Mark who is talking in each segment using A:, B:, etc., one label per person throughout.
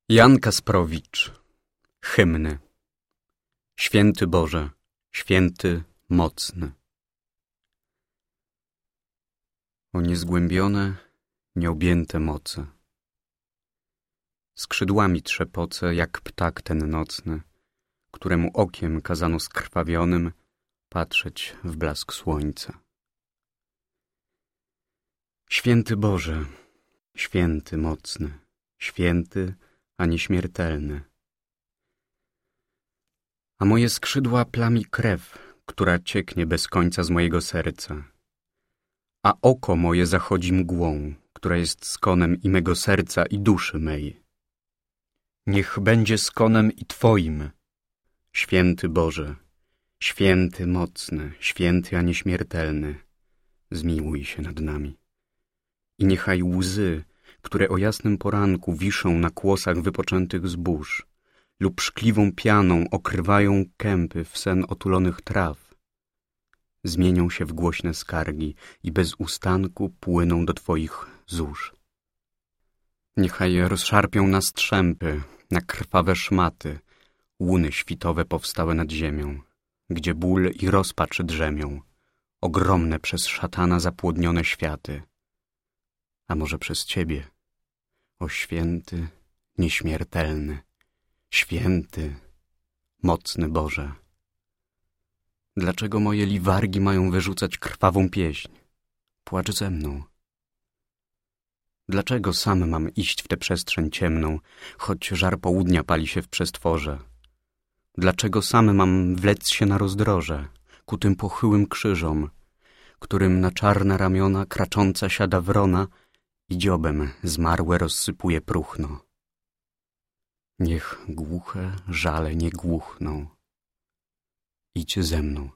A: Jan Kasprowicz. Hymny. Święty Boże, święty, mocny. O niezgłębione, nieobjęte moce. Skrzydłami trzepocę, jak ptak ten nocny, któremu okiem kazano skrwawionym patrzeć w blask słońca. Święty Boże, święty, mocny, święty, a nieśmiertelny. A moje skrzydła plami krew, która cieknie bez końca z mojego serca. A oko moje zachodzi mgłą, która jest skonem i mego serca i duszy mej. Niech będzie skonem i Twoim, święty Boże, święty, mocny, święty, a nieśmiertelny, zmiłuj się nad nami. I niechaj łzy, które o jasnym poranku wiszą na kłosach wypoczętych zbóż lub szkliwą pianą okrywają kępy w sen otulonych traw, zmienią się w głośne skargi i bez ustanku płyną do Twoich zórz. Niechaj rozszarpią na strzępy, na krwawe szmaty, łuny świtowe powstałe nad ziemią, gdzie ból i rozpacz drzemią, ogromne przez szatana zapłodnione światy. A może przez Ciebie, o święty, nieśmiertelny, święty, mocny Boże. Dlaczego moje liwargi mają wyrzucać krwawą pieśń? Płacz ze mną. Dlaczego sam mam iść w tę przestrzeń ciemną, choć żar południa pali się w przestworze? Dlaczego sam mam wlec się na rozdroże, ku tym pochyłym krzyżom, którym na czarne ramiona kracząca siada wrona i dziobem zmarłe rozsypuje próchno? Niech głuche żale nie głuchną. Idź ze mną.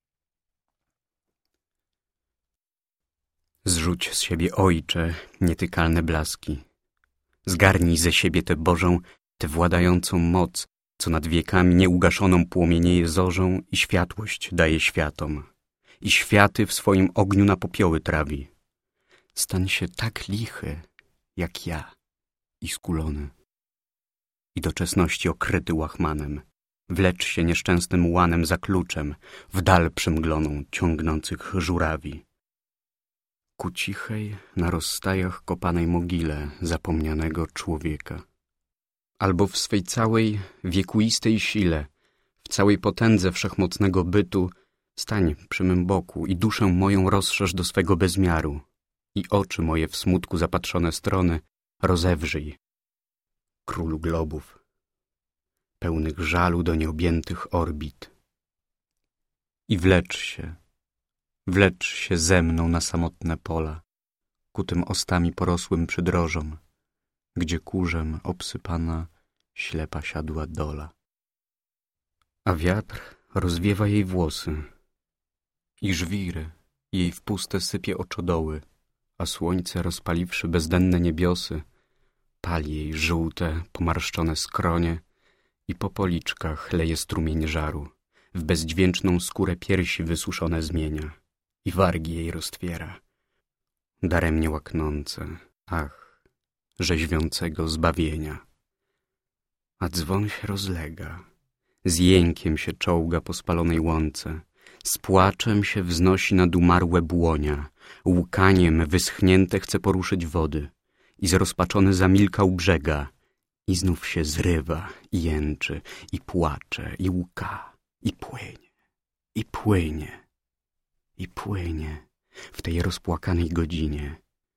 A: Zrzuć z siebie, Ojcze, nietykalne blaski. Zgarnij ze siebie tę Bożą, tę władającą moc, co nad wiekami nieugaszoną płomienieje zorzą i światłość daje światom. I światy w swoim ogniu na popioły trawi. Stań się tak lichy, jak ja, i skulony. I doczesności okryty łachmanem. Wlecz się nieszczęsnym łanem za kluczem, w dal przymgloną ciągnących żurawi. Ku cichej, na rozstajach kopanej mogile zapomnianego człowieka. Albo w swej całej wiekuistej sile, w całej potędze wszechmocnego bytu, stań przy mym boku i duszę moją rozszerz do swego bezmiaru. I oczy moje w smutku zapatrzone strony rozewrzyj, królu globów, pełnych żalu do nieobjętych orbit. I wlecz się ze mną na samotne pola, ku tym ostami porosłym przydrożom, gdzie kurzem obsypana ślepa siadła dola. A wiatr rozwiewa jej włosy i żwiry jej w puste sypie oczodoły, a słońce, rozpaliwszy bezdenne niebiosy, pali jej żółte, pomarszczone skronie i po policzkach leje strumień żaru, w bezdźwięczną skórę piersi wysuszone zmienia i wargi jej roztwiera. Daremnie łaknące, ach, rzeźwiącego zbawienia. A dzwon się rozlega, z jękiem się czołga po spalonej łące, z płaczem się wznosi nad umarłe błonia, łkaniem wyschnięte chce poruszyć wody i zrozpaczony zamilka u brzega i znów się zrywa i jęczy i płacze i łka i płynie, i płynie, i płynie w tej rozpłakanej godzinie.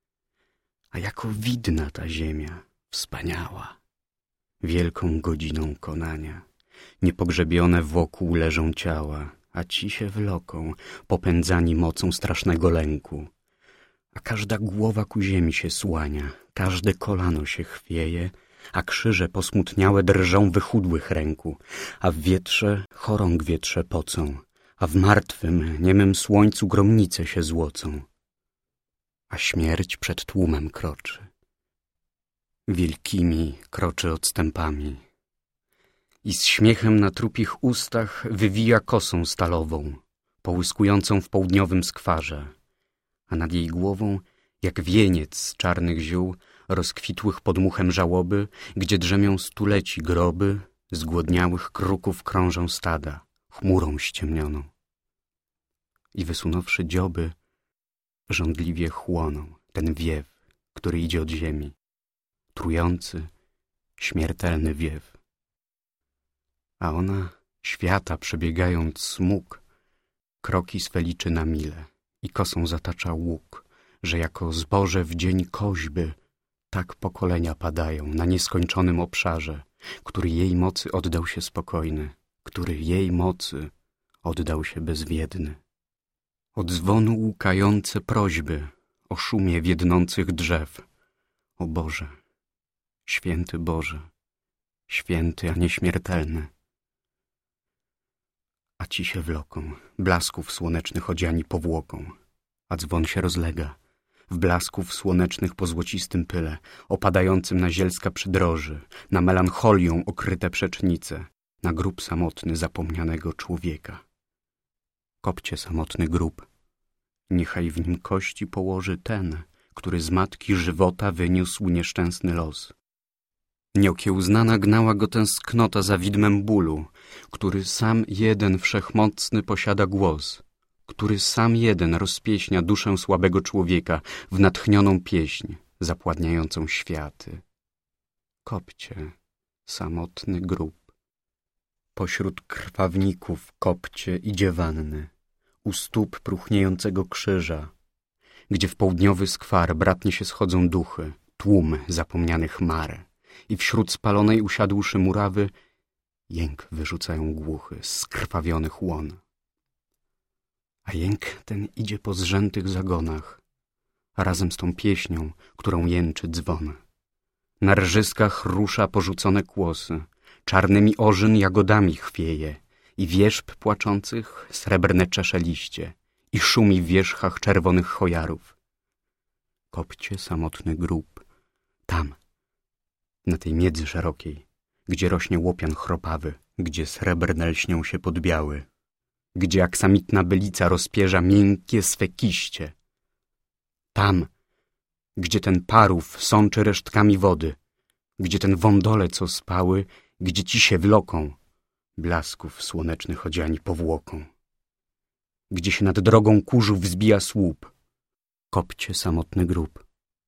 A: A jako widna ta ziemia, wspaniała, wielką godziną konania, niepogrzebione wokół leżą ciała, a ci się wloką, popędzani mocą strasznego lęku. A każda głowa ku ziemi się słania, każde kolano się chwieje, a krzyże posmutniałe drżą wychudłych ręku, a w wietrze chorąg wietrze pocą, a w martwym, niemym słońcu gromnice się złocą. A śmierć przed tłumem kroczy, wielkimi kroczy odstępami i z śmiechem na trupich ustach wywija kosą stalową, połyskującą w południowym skwarze, a nad jej głową, jak wieniec z czarnych ziół, rozkwitłych podmuchem żałoby, gdzie drzemią stuleci groby, zgłodniałych kruków krążą stada, chmurą ściemnioną. I wysunąwszy dzioby, żądliwie chłoną ten wiew, który idzie od ziemi, trujący, śmiertelny wiew. A ona, świata przebiegając smuk, kroki swe liczy na mile i kosą zatacza łuk, że jako zboże w dzień koźby tak pokolenia padają na nieskończonym obszarze, który jej mocy oddał się spokojny, który jej mocy oddał się bezwiedny. Od dzwonu łukające prośby o szumie wiednących drzew. O Boże, święty Boże, święty, a nieśmiertelny. A ci się wloką, blasków słonecznych odziani powłoką, a dzwon się rozlega, w blasków słonecznych po złocistym pyle, opadającym na zielska przydroży, na melancholią okryte przecznice, na grób samotny zapomnianego człowieka. Kopcie samotny grób, niechaj w nim kości położy ten, który z matki żywota wyniósł nieszczęsny los. Nieokiełznana gnała go tęsknota za widmem bólu, który sam jeden wszechmocny posiada głos, który sam jeden rozpieśnia duszę słabego człowieka w natchnioną pieśń, zapładniającą światy. Kopcie samotny grób. Pośród krwawników kopcie idzie wanny, u stóp próchniejącego krzyża, gdzie w południowy skwar bratnie się schodzą duchy, tłum zapomnianych mar, i wśród spalonej usiadłszy murawy jęk wyrzucają głuchy z skrwawionych łon. A jęk ten idzie po zrzętych zagonach, a razem z tą pieśnią, którą jęczy dzwon. Na rżyskach rusza porzucone kłosy, czarnymi ożyn jagodami chwieje i wierzb płaczących srebrne czesze liście i szumi w wierzchach czerwonych chojarów. Kopcie samotny grób, tam, na tej miedzy szerokiej, gdzie rośnie łopian chropawy, gdzie srebrne lśnią się podbiały, gdzie aksamitna bylica rozpierza miękkie swe kiście. Tam, gdzie ten parów sączy resztkami wody, gdzie ten wądole, co spały, gdzie ci się wloką, blasków słonecznych odziani powłoką, gdzie się nad drogą kurzu wzbija słup, kopcie samotny grób,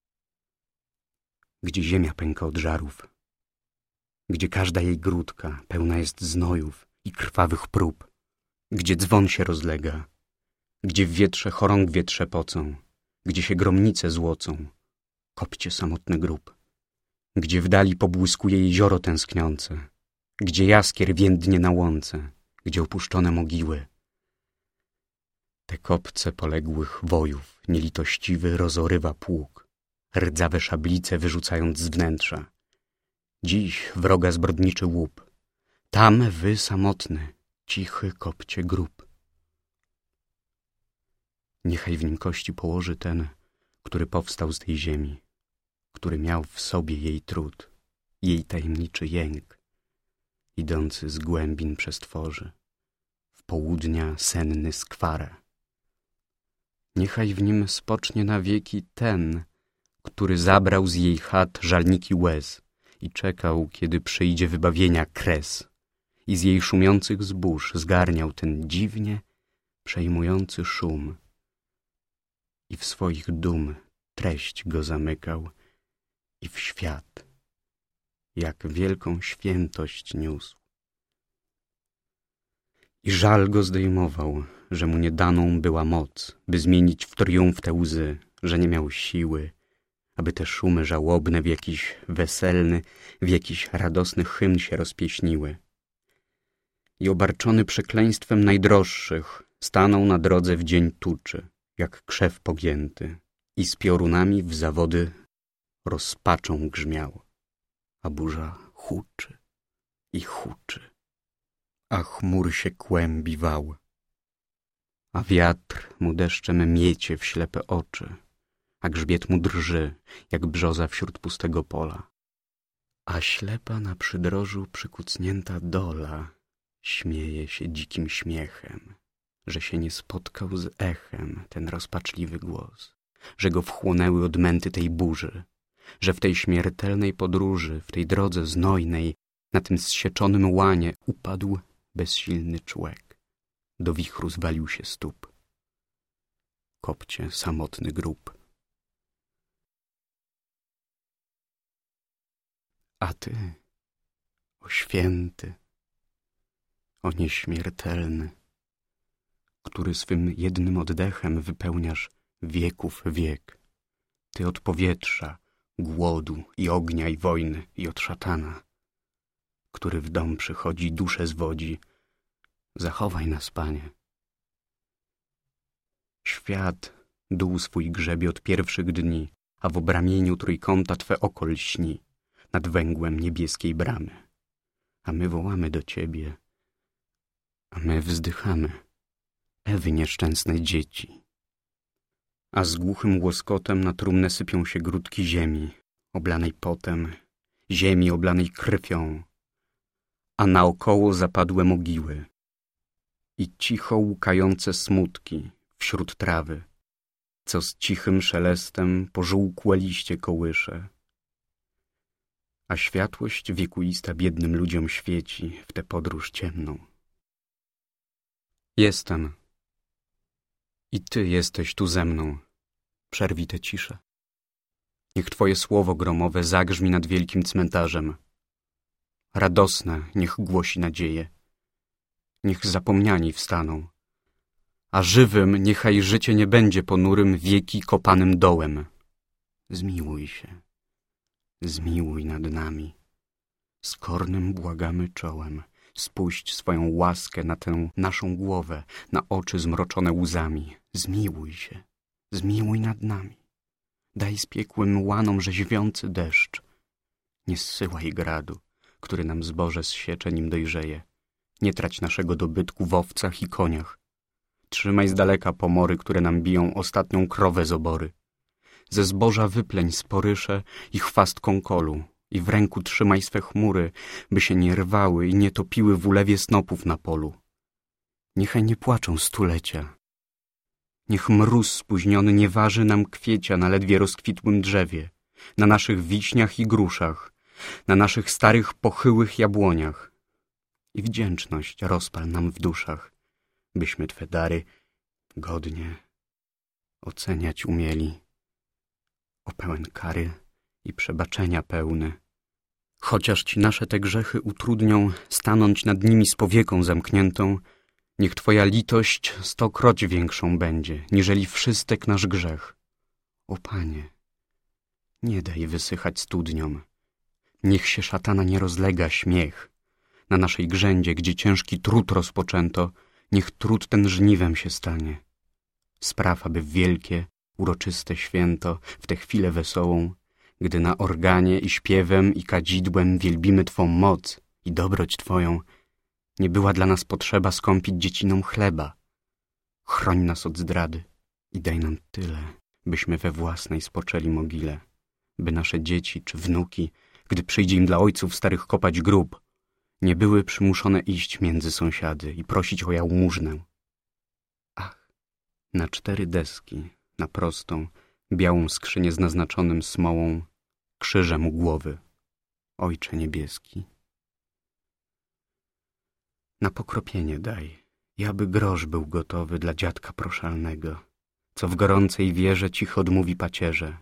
A: gdzie ziemia pęka od żarów, gdzie każda jej grudka pełna jest znojów i krwawych prób, gdzie dzwon się rozlega, gdzie w wietrze chorągwie trzepocą, gdzie się gromnice złocą, kopcie samotny grób, gdzie w dali pobłyskuje jezioro tęskniące, gdzie jaskier więdnie na łące, gdzie opuszczone mogiły. Te kopce poległych wojów nielitościwy rozorywa pług, rdzawe szablice wyrzucając z wnętrza. Dziś wroga zbrodniczy łup, tam wy samotny, cichy kopcie grób. Niechaj w nim kości położy ten, który powstał z tej ziemi, który miał w sobie jej trud, jej tajemniczy jęk, idący z głębin przestworzy, w południa senny skwara. Niechaj w nim spocznie na wieki ten, który zabrał z jej chat żalniki łez i czekał, kiedy przyjdzie wybawienia kres, i z jej szumiących zbóż zgarniał ten dziwnie przejmujący szum i w swoich dum treść go zamykał i w świat jak wielką świętość niósł. I żal go zdejmował, że mu nie daną była moc, by zmienić w triumf te łzy, że nie miał siły, aby te szumy żałobne w jakiś weselny, w jakiś radosny hymn się rozpieśniły. I obarczony przekleństwem najdroższych stanął na drodze w dzień tuczy, jak krzew pogięty, i z piorunami w zawody rozpaczą grzmiał, a burza huczy i huczy, a chmur się kłębi wał, a wiatr mu deszczem miecie w ślepe oczy, a grzbiet mu drży, jak brzoza wśród pustego pola. A ślepa na przydrożu przykucnięta dola śmieje się dzikim śmiechem, że się nie spotkał z echem ten rozpaczliwy głos, że go wchłonęły odmęty tej burzy, że w tej śmiertelnej podróży, w tej drodze znojnej, na tym zsieczonym łanie upadł bezsilny człek. Do wichru zwalił się stóp. Kopcie samotny grób. A ty, o święty, o nieśmiertelny, który swym jednym oddechem wypełniasz wieków wiek, ty od powietrza, głodu i ognia i wojny i od szatana, który w dom przychodzi, duszę zwodzi, zachowaj nas, Panie. Świat dół swój grzebie od pierwszych dni, a w obramieniu trójkąta Twe oko lśni nad węgłem niebieskiej bramy. A my wołamy do Ciebie, a my wzdychamy, Ewy nieszczęsne dzieci. A z głuchym łoskotem na trumnę sypią się grudki ziemi, oblanej potem, ziemi oblanej krwią, a naokoło zapadłe mogiły i cicho łukające smutki wśród trawy, co z cichym szelestem pożółkłe liście kołysze. A światłość wiekuista biednym ludziom świeci w tę podróż ciemną. Jestem. I Ty jesteś tu ze mną. Przerwij tę ciszę. Niech Twoje słowo gromowe zagrzmi nad wielkim cmentarzem. Radosne niech głosi nadzieję. Niech zapomniani wstaną. A żywym niechaj życie nie będzie ponurym wieki kopanym dołem. Zmiłuj się. Zmiłuj nad nami. Skornym błagamy czołem. Spuść swoją łaskę na tę naszą głowę, na oczy zmroczone łzami. Zmiłuj się. Zmiłuj nad nami. Daj spiekłym łanom rzeźwiący deszcz. Nie zsyłaj gradu, który nam zboże zsiecze, nim dojrzeje. Nie trać naszego dobytku w owcach i koniach. Trzymaj z daleka pomory, które nam biją ostatnią krowę z obory. Ze zboża wypleń sporysze i chwast kąkolu i w ręku trzymaj swe chmury, by się nie rwały i nie topiły w ulewie snopów na polu. Niechaj nie płaczą stulecia. Niech mróz spóźniony nie waży nam kwiecia na ledwie rozkwitłym drzewie, na naszych wiśniach i gruszach, na naszych starych pochyłych jabłoniach. I wdzięczność rozpal nam w duszach, byśmy Twe dary godnie oceniać umieli. O pełen kary i przebaczenia pełny. Chociaż Ci nasze te grzechy utrudnią stanąć nad nimi z powieką zamkniętą, niech Twoja litość 100-kroć większą będzie, niżeli wszystek nasz grzech. O Panie, nie daj wysychać studniom. Niech się szatana nie rozlega śmiech. Na naszej grzędzie, gdzie ciężki trud rozpoczęto, niech trud ten żniwem się stanie. Spraw, aby w wielkie, uroczyste święto, w tę chwilę wesołą, gdy na organie i śpiewem i kadzidłem wielbimy Twą moc i dobroć Twoją, nie była dla nas potrzeba skąpić dziecinom chleba. Chroń nas od zdrady i daj nam tyle, byśmy we własnej spoczęli mogile, by nasze dzieci czy wnuki, gdy przyjdzie im dla ojców starych kopać grób, nie były przymuszone iść między sąsiady i prosić o jałmużnę. Ach, na 4 deski, na prostą, białą skrzynię z naznaczonym smołą krzyżem u głowy, Ojcze niebieski. Na pokropienie daj, i aby grosz był gotowy dla dziadka proszalnego, co w gorącej wierze cicho odmówi pacierze.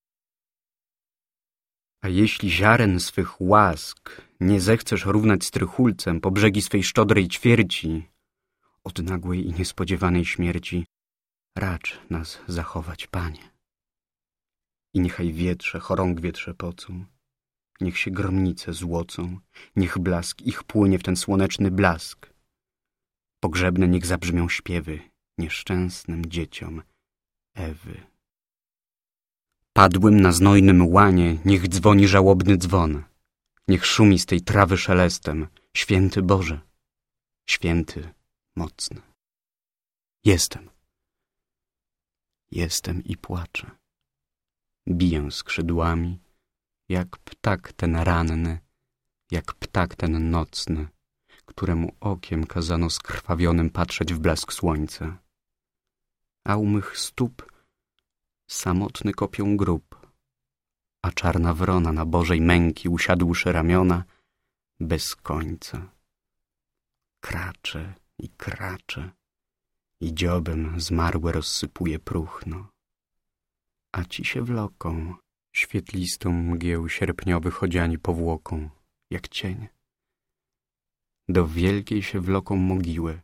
A: A jeśli ziaren swych łask nie zechcesz równać strychulcem po brzegi swej szczodrej ćwierci, od nagłej i niespodziewanej śmierci racz nas zachować, Panie. I niechaj wietrze chorągwie trzepocą, niech się gromnice złocą, niech blask ich płynie w ten słoneczny blask. Pogrzebne niech zabrzmią śpiewy nieszczęsnym dzieciom Ewy. Padłym na znojnym łanie niech dzwoni żałobny dzwon, niech szumi z tej trawy szelestem, święty Boże, święty, mocny. Jestem. Jestem i płaczę. Biję skrzydłami, jak ptak ten ranny, jak ptak ten nocny, któremu okiem kazano skrwawionym patrzeć w blask słońca. A u mych stóp samotny kopią grób, a czarna wrona na Bożej męki usiadłszy ramiona, bez końca. Kracze i dziobem zmarłe rozsypuje próchno. A ci się wloką, świetlistą mgieł sierpniowych odziani powłoką, jak cień. Do wielkiej się wloką mogiły.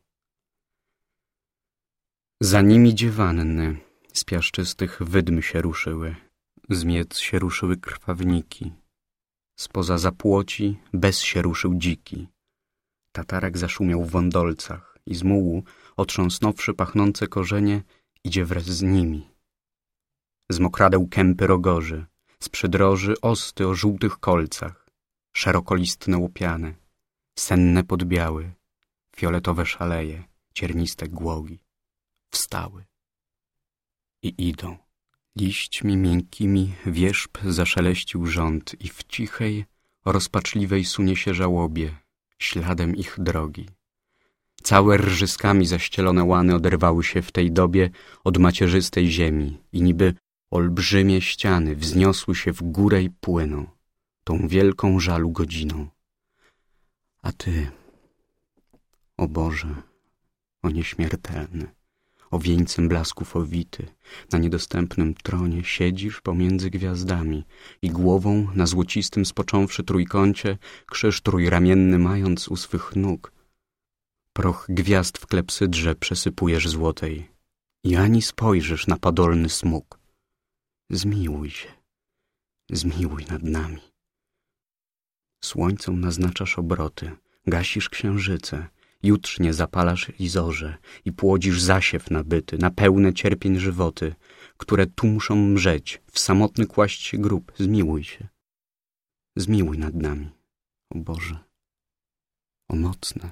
A: Za nimi dziewanny z piaszczystych wydm się ruszyły, z miec się ruszyły krwawniki, spoza zapłoci bez się ruszył dziki. Tatarak zaszumiał w wądolcach i z mułu, otrząsnąwszy pachnące korzenie, idzie wraz z nimi. Z mokradeł kępy rogorzy, z przydroży osty o żółtych kolcach, szerokolistne łopiane, senne podbiały, fioletowe szaleje, cierniste głogi, wstały i idą. Liśćmi miękkimi wierzb zaszeleścił rząd i w cichej, rozpaczliwej sunie się żałobie, śladem ich drogi. Całe rżyskami zaścielone łany oderwały się w tej dobie od macierzystej ziemi i niby olbrzymie ściany wzniosły się w górę i płyną, tą wielką żalu godziną. A ty, o Boże, o nieśmiertelny, o wieńcem blasków owity, na niedostępnym tronie siedzisz pomiędzy gwiazdami i głową na złocistym spocząwszy trójkącie, krzyż trójramienny mając u swych nóg, proch gwiazd w klepsydrze przesypujesz złotej i ani spojrzysz na padolny smóg. Zmiłuj się, zmiłuj nad nami. Słońcom naznaczasz obroty, gasisz księżyce, jutrznie zapalasz i zorze i płodzisz zasiew nabyty na pełne cierpień żywoty, które tu muszą mrzeć, w samotny kłaść się grób. Zmiłuj się, zmiłuj nad nami, o Boże, o mocne.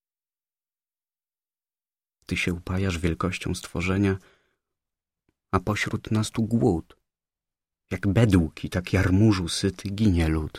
A: Ty się upajasz wielkością stworzenia, a pośród nas tu głód. Jak bedłki, tak jarmużu syty ginie lud.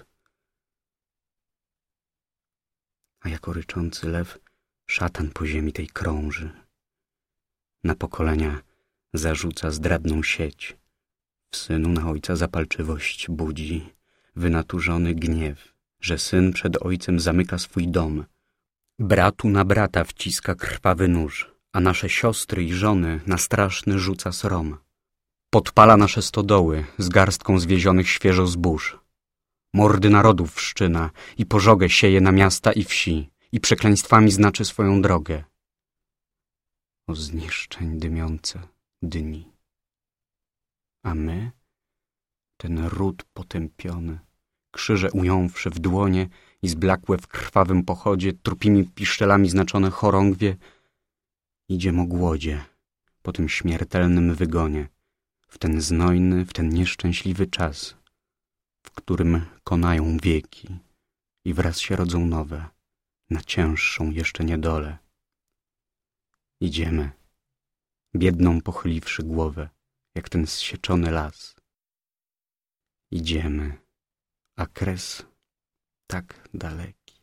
A: A jako ryczący lew szatan po ziemi tej krąży. Na pokolenia zarzuca zdradną sieć. W synu na ojca zapalczywość budzi, wynaturzony gniew, że syn przed ojcem zamyka swój dom. Bratu na brata wciska krwawy nóż, a nasze siostry i żony na straszny rzuca srom. Podpala nasze stodoły z garstką zwiezionych świeżo zbóż. Mordy narodów wszczyna i pożogę sieje na miasta i wsi i przekleństwami znaczy swoją drogę. O zniszczeń dymiące dni. A my, ten ród potępiony, krzyże ująwszy w dłonie i zblakłe w krwawym pochodzie, trupimi piszczelami znaczone chorągwie, idziem o głodzie po tym śmiertelnym wygonie, w ten znojny, w ten nieszczęśliwy czas, w którym konają wieki i wraz się rodzą nowe, na cięższą jeszcze niedolę. Idziemy, biedną pochyliwszy głowę, jak ten zsieczony las. Idziemy, a kres tak daleki.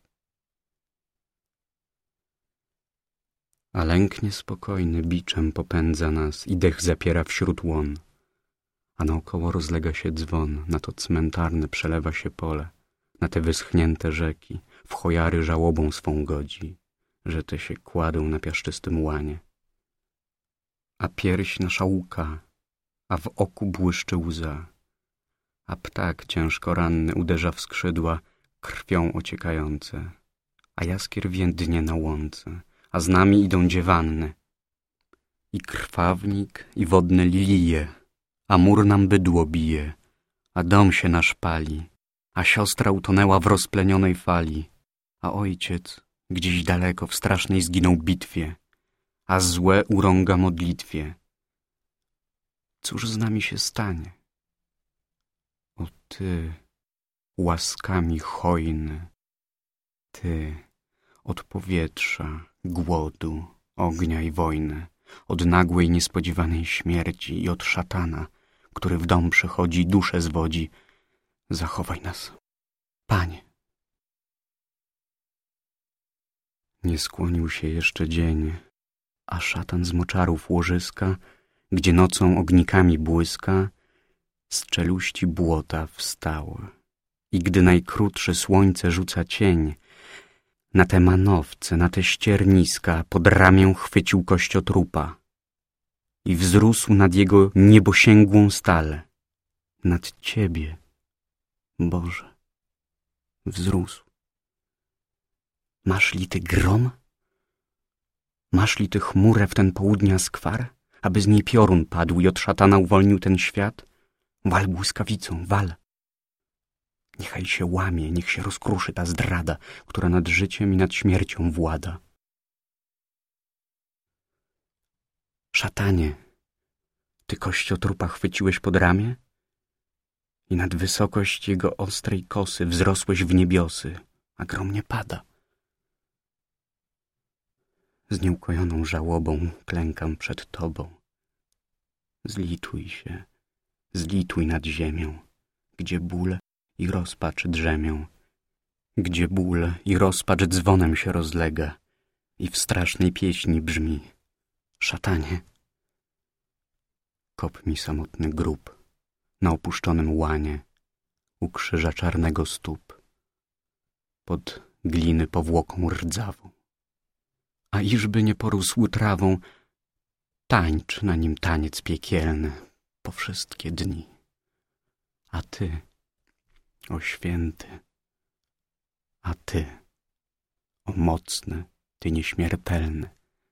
A: A lęk niespokojny biczem popędza nas i dech zapiera wśród łon, a naokoło rozlega się dzwon, na to cmentarne przelewa się pole, na te wyschnięte rzeki, w chojary żałobą swą godzi, że te się kładą na piaszczystym łanie. A pierś nasza łka, a w oku błyszczy łza, a ptak ciężko ranny uderza w skrzydła krwią ociekające, a jaskier więdnie na łące, a z nami idą dziewanny. I krwawnik, i wodne lilije, a mur nam bydło bije, a dom się nasz pali, a siostra utonęła w rozplenionej fali, a ojciec gdzieś daleko w strasznej zginął bitwie, a złe urąga modlitwie. Cóż z nami się stanie? O ty, łaskami hojny, ty, od powietrza, głodu, ognia i wojny, od nagłej, niespodziewanej śmierci i od szatana, który w dom przychodzi i duszę zwodzi, zachowaj nas, Panie. Nie skłonił się jeszcze dzień, a szatan z moczarów łożyska, gdzie nocą ognikami błyska, z czeluści błota wstał. I gdy najkrótsze słońce rzuca cień, na te manowce, na te ścierniska pod ramię chwycił kościotrupa i wzrósł nad jego niebosięgłą stal. Nad Ciebie, Boże, wzrósł. Masz li Ty grom? Masz li Ty chmurę w ten południa skwar, aby z niej piorun padł i od szatana uwolnił ten świat? Wal błyskawicą, wal. Niechaj się łamie, niech się rozkruszy ta zdrada, która nad życiem i nad śmiercią włada. Szatanie, Ty kościotrupa chwyciłeś pod ramię i nad wysokość jego ostrej kosy wzrosłeś w niebiosy, a grom nie pada. Z nieukojoną żałobą klękam przed Tobą. Zlituj się, zlituj nad ziemią, gdzie ból i rozpacz drzemią, gdzie ból i rozpacz dzwonem się rozlega i w strasznej pieśni brzmi: szatanie, kop mi samotny grób na opuszczonym łanie u krzyża czarnego stóp, pod gliny powłoką rdzawą. A iżby nie porósł trawą, tańcz na nim taniec piekielny po wszystkie dni. A Ty, o święty, a Ty, o mocny, Ty nieśmiertelny,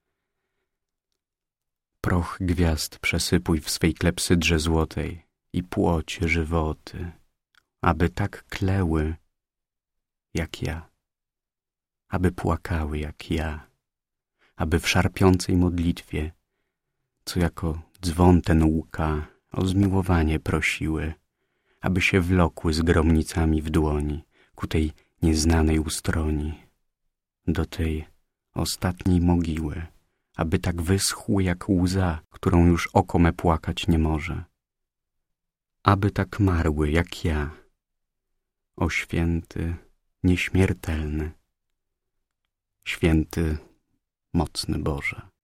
A: proch gwiazd przesypuj w swej klepsydrze złotej i płoć żywoty, aby tak kleły jak ja, aby płakały jak ja, aby w szarpiącej modlitwie, co jako dzwon ten łka, o zmiłowanie prosiły, aby się wlokły z gromnicami w dłoni ku tej nieznanej ustroni, do tej ostatniej mogiły, aby tak wyschły jak łza, którą już oko me płakać nie może, aby tak marły jak ja, o święty, nieśmiertelny, święty, mocny Boże.